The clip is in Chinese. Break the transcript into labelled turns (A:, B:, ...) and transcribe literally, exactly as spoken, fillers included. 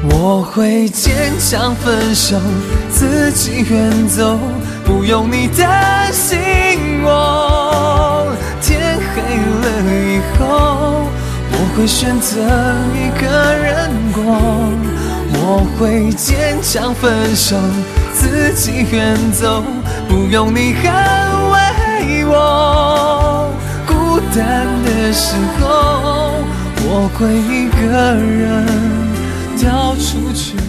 A: 我会坚强分手，自己远走，不用你担心我。天黑了以后，我会选择一个人过。我会坚强分手，自己远走，不用你安慰我。孤单的时候，我会一个人到处去。